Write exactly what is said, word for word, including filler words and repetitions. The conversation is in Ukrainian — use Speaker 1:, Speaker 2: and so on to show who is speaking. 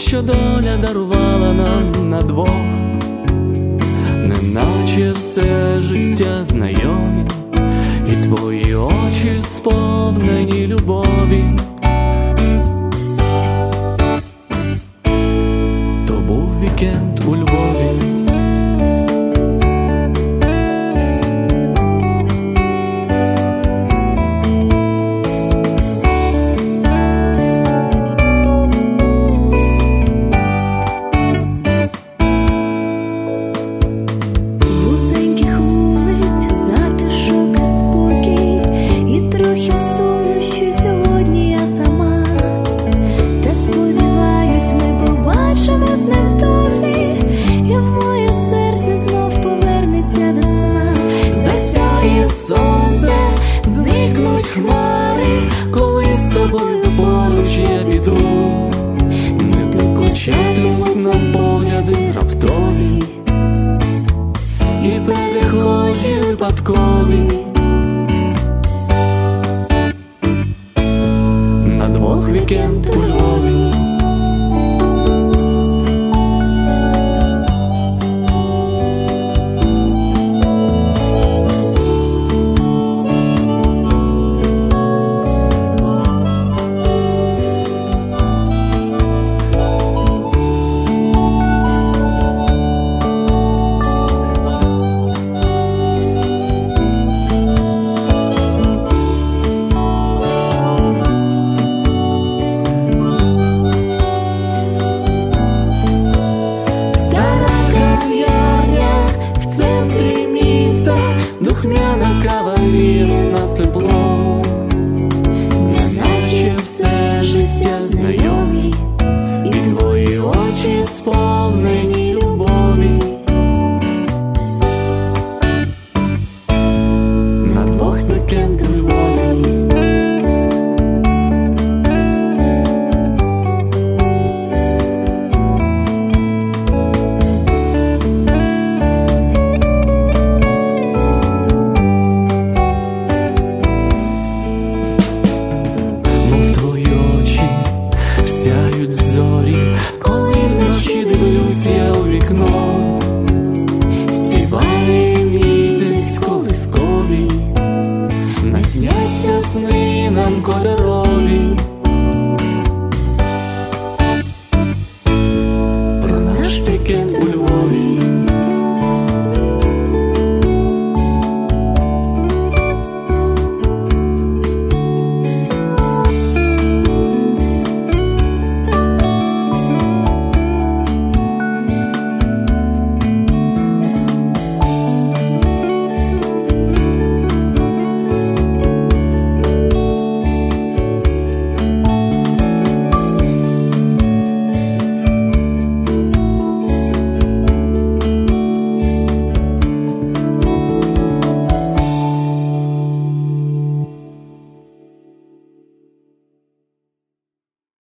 Speaker 1: що доля дарувала нам на двох, неначе все життя знайомі, і твої очі сповнені любові. То був вікенд у Львові. Хмари, коли з тобою поруч я піду, не докучатимуть нам погляди раптові і перехожі випадкові. На двох вікенд у Львові. Духмяна кава гріє нас теплом, неначе все життя знайомі, і твої очі сповнені любові. На двох вікенд у Львові. Сяють зорі, коли вночі дивлюсь я